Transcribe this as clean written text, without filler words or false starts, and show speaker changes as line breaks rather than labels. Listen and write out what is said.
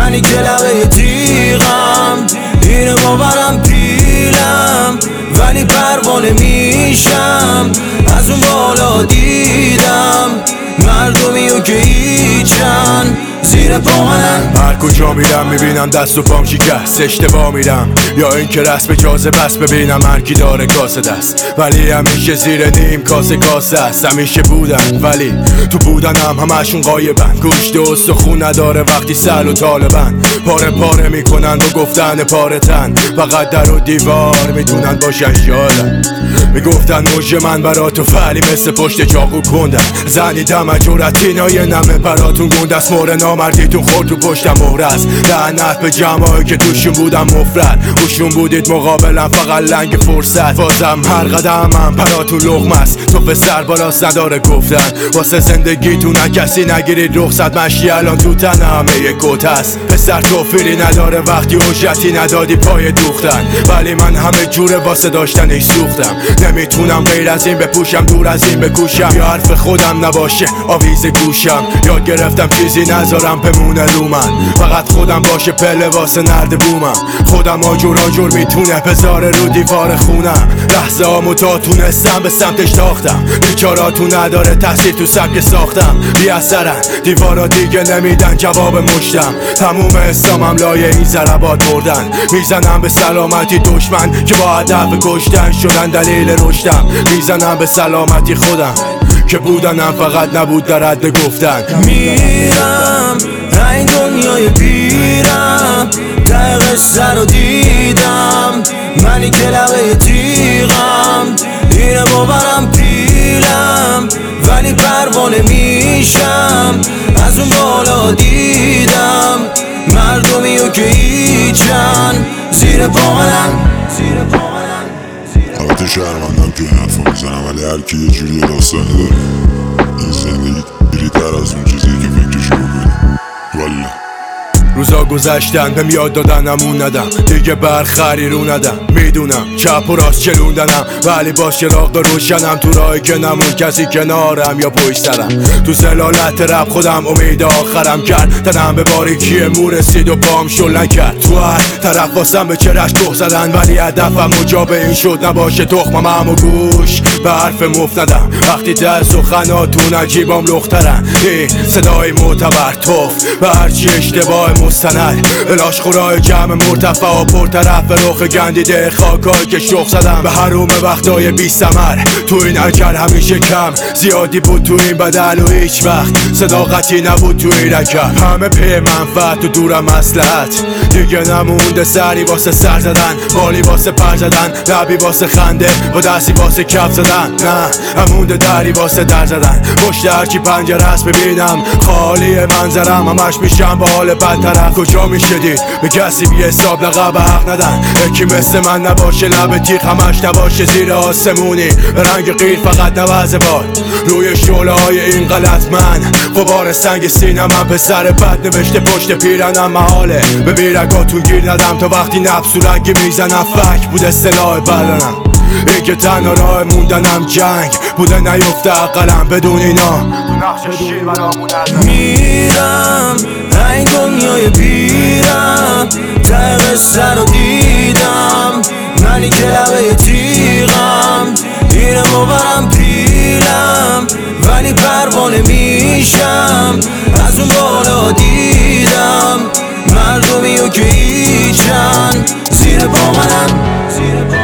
منی که لبه تیغم، اینه باورم پیلم ولی پروانه میشم. از اون بالا دیدم مردمیو که هیچن زیر پا منن.
هر کجا میرم میبینم دست و پام شکست، اشتباه میرم یا اینکه رسم جاذبه است. ببینم هر کی داره کاسه دست ولی همیشه زیر نیم کاسه است. همیشه بودن ولی تو بودنم همشون غایبن. گوشت و استخون نداره وقتی سل و طالبن. پاره میکنن و گفتن پاره تن، فقط در و دیوار میتونن باشن شالن. میگفتن موج من برا تو فعلی مثل پشت چاقو کندن. زنیدم اجورتینای نمه براتون گوندست. مور نامردیتون خورد تو پشتم مهرز. لعنت به جمعایی که توشون بودم مفرد. اوشون بودید مقابلم فقط لنگ فرصت. بازم هر قدمم براتون لقمه است. تو پسر بالاست نداره گفتن واسه زندگیتون کسی نگیرید رخصت. مشی الان تو تن همه یک کت است. پسر توفیری نداره وقتی حجتی ندادی پای دوختن. ولی من همه جوره واسه داشتنش سوختم. نمیتونم غیر از این بپوشم، دور از این بکوشم. یا حرف خودم نباشه آویز گوشم. یاد گرفتم چیزی نذارم بمونه رو من، فقط خودم باشه پله واسه نرد بومم. خودم آجور میتونه بذاره رو دیوار خونم. لحظه هامو تا تونستم به سمتش تاختم. بیچاراتون نداره تاثیر تو سبک ساختم. بی اثرن دیوارا دیگه نمیدن جواب مشتم. تموم اسلامم لایه این ضربات بردن. میزنم به سلامتی دشمن که با هدف کشتن شدن دلیل رشدم. میزنم به سلامتی خودم که بودنم فقط نبود در حد گفتن.
میرم این دنیای پیرم، ته قصه رو دیدم منی که لبه تیغم، اینه باورم پیلم ولی پروانه میشم. از اون بالا دیدم مردمیو که هیچن زیر پا منن.
البته شهروندم که این حرفا میزنم ولی هر کی یه جوری داستانی داره. این زندگی گریتر از اون چیزی که فکرشو بکنی. والا
روزا گذشتن بهم یاد دادن امون ندم. دیگه برخری رو ندم. میدونم چپ و راست چلوندنم ولی باز چراغ روشنم. تو راهی که نمون کسی کنارم یا پشت سرم. تو زلالت رب خودم امید آخرم کرد. تنم به باریکی مو رسید و پام شل نکرد. تو هر طرف واسم به چرش گوه زدن ولی هدفم مجاب این شد نباشه تخمم و گوش به حرف مفت ندم. وقتی در سخناتون عجیبام لخترن. این صدای معتبر توف به هرچی اشتباه مستند. الاش خورای جمع مرتفع و پرطرف به رخ گندیده خاکایی که شخ زدم. به حروم وقتای بی ثمر تو این اجر همیشه کم زیادی بود تو این بدل و هیچ وقت صداقتی نبود تو این رکب. همه پی منفعت و دورم مصلحت. دیگه نمونده سری واسه سر زدن، بالی واسه پر زدن، لبی واسه خنده و دستی واسه کف زدن. نه همونده دری واسه در زدن. پشت هرچی پنجره است ببینم خالی منظرم. همش میشم با حال بدترم. کجا میشه دید به کسی بی حساب لقب حق ندن. یکی مثل من نباشه لب تیغ همش نباشه زیر آسمونی رنگ غیر فقط نوزه باد روی شعله های این غلط. من غبار سنگ سینم هم پسر بد نوشته پشت پیرنم محاله به بیرگاتون گیر ندم. تا وقتی نفس و رنگی میزنم فک بوده سلاح بدنم. این که تنها راه موندنم جنگ بوده نیفته عقلم بدون اینا تو نقش شیر برامون ندم.
میرم این دنیای پیرم، ته قصه رو دیدم منی که لبه تیغم، اینه باورم پیلم ولی پروانه میشم. از اون بالا دیدم مردمیو که هیچن زیر پا منن.